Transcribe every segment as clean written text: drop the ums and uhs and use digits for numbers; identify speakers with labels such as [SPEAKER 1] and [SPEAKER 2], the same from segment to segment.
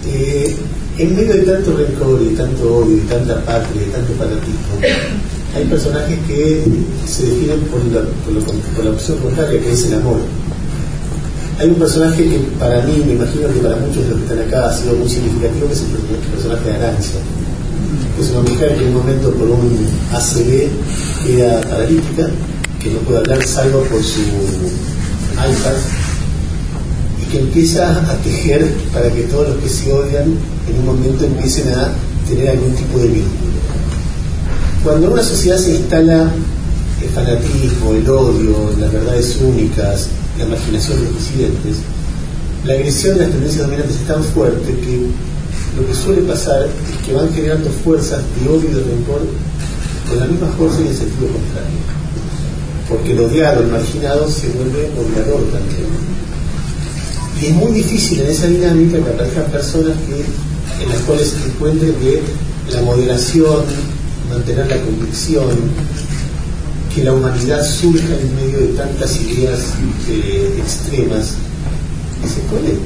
[SPEAKER 1] En medio de tanto rencor y tanto odio y tanta patria y tanto fanatismo, hay personajes que se definen por la opción contraria, que es el amor. Hay un personaje que para mí, me imagino que para muchos de los que están acá ha sido muy significativo, que es el personaje de Arantxa. Es una mujer que en un momento por un ACV queda paralítica, que no puede hablar salvo por su iPad, y que empieza a tejer para que todos los que se odian en un momento empiecen a tener algún tipo de vínculo. Cuando en una sociedad se instala el fanatismo, el odio, las verdades únicas, la marginación de los disidentes, la agresión de las tendencias dominantes es tan fuerte que lo que suele pasar es que van generando fuerzas de odio y de rencor con la misma fuerza y en sentido contrario, porque el odiado, el marginado se vuelve odiador también, y es muy difícil en esa dinámica que aparezcan personas en las cuales se encuentre que la moderación, mantener la convicción, que la humanidad surja en medio de tantas ideas extremas. ¿Y se puede?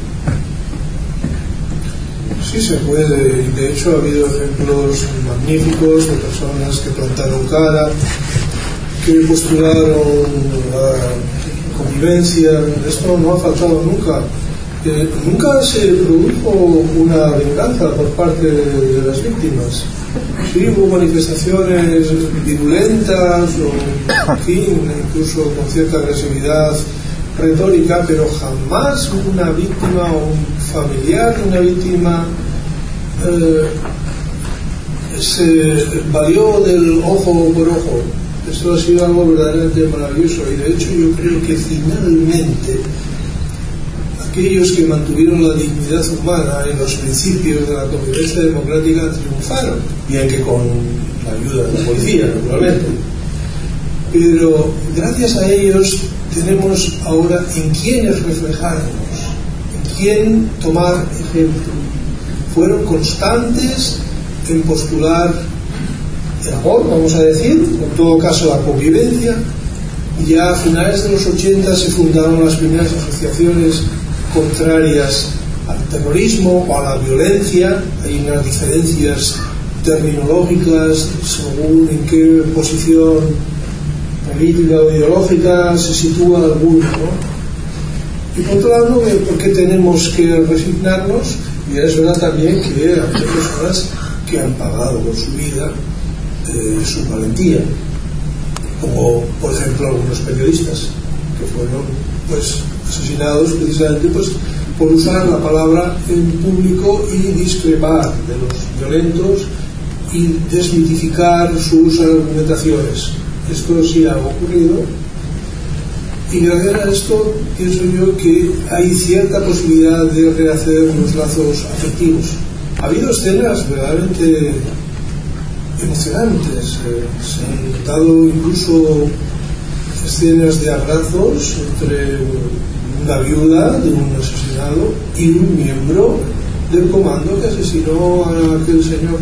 [SPEAKER 2] Sí, se puede. De hecho, ha habido ejemplos magníficos de personas que plantaron cara, que postularon la convivencia. Esto no ha faltado nunca. Nunca se produjo una venganza por parte de las víctimas. Sí, hubo manifestaciones virulentas o, en fin, incluso con cierta agresividad retórica, pero jamás una víctima o un familiar de una víctima se valió del ojo por ojo. Esto ha sido algo verdaderamente maravilloso, y de hecho yo creo que finalmente aquellos que mantuvieron la dignidad humana en los principios de la convivencia democrática triunfaron, bien que con la ayuda de la policía, naturalmente. Pero gracias a ellos tenemos ahora en quiénes reflejarnos, en quién tomar ejemplo. Fueron constantes en postular el amor, vamos a decir, en todo caso la convivencia. Ya a finales de los 80 se fundaron las primeras asociaciones contrarias al terrorismo o a la violencia. Hay unas diferencias terminológicas según en qué posición política o ideológica se sitúa alguno, ¿no? Y por otro lado, ¿por qué tenemos que resignarnos? Y es verdad también que hay personas que han pagado con su vida su valentía, como por ejemplo algunos periodistas que fueron asesinados precisamente por usar la palabra en público y discrepar de los violentos y desmitificar sus argumentaciones. Esto sí ha ocurrido, y gracias a esto pienso yo que hay cierta posibilidad de rehacer unos lazos afectivos. Ha habido escenas verdaderamente emocionantes, se han dado incluso escenas de abrazos entre una viuda de un asesinado y un miembro del comando que asesinó a aquel señor.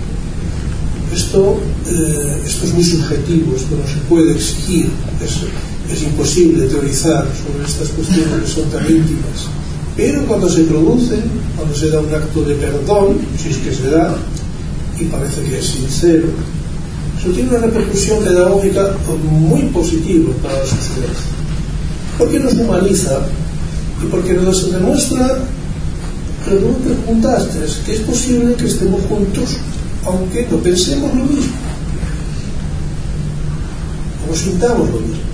[SPEAKER 2] Esto es muy subjetivo, esto no se puede exigir, es imposible teorizar sobre estas cuestiones que son tan íntimas, pero cuando se producen, cuando se da un acto de perdón, si es que se da, y parece que es sincero, eso tiene una repercusión pedagógica muy positiva para la sociedad, porque nos humaniza y porque nos demuestra lo que tú me preguntaste, que es posible que estemos juntos aunque no pensemos lo mismo, o no sintamos lo mismo.